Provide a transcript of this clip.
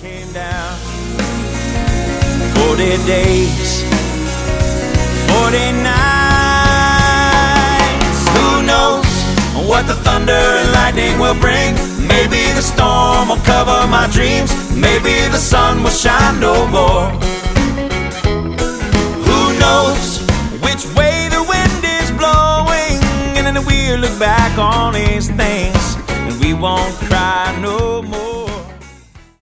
came down. 40 days, 40 nights. Who knows what the thunder and lightning will bring? Maybe the storm will cover my dreams. Maybe the sun will shine no more. Who knows which way the wind is blowing? And then we'll look back on these things and we won't cry no more.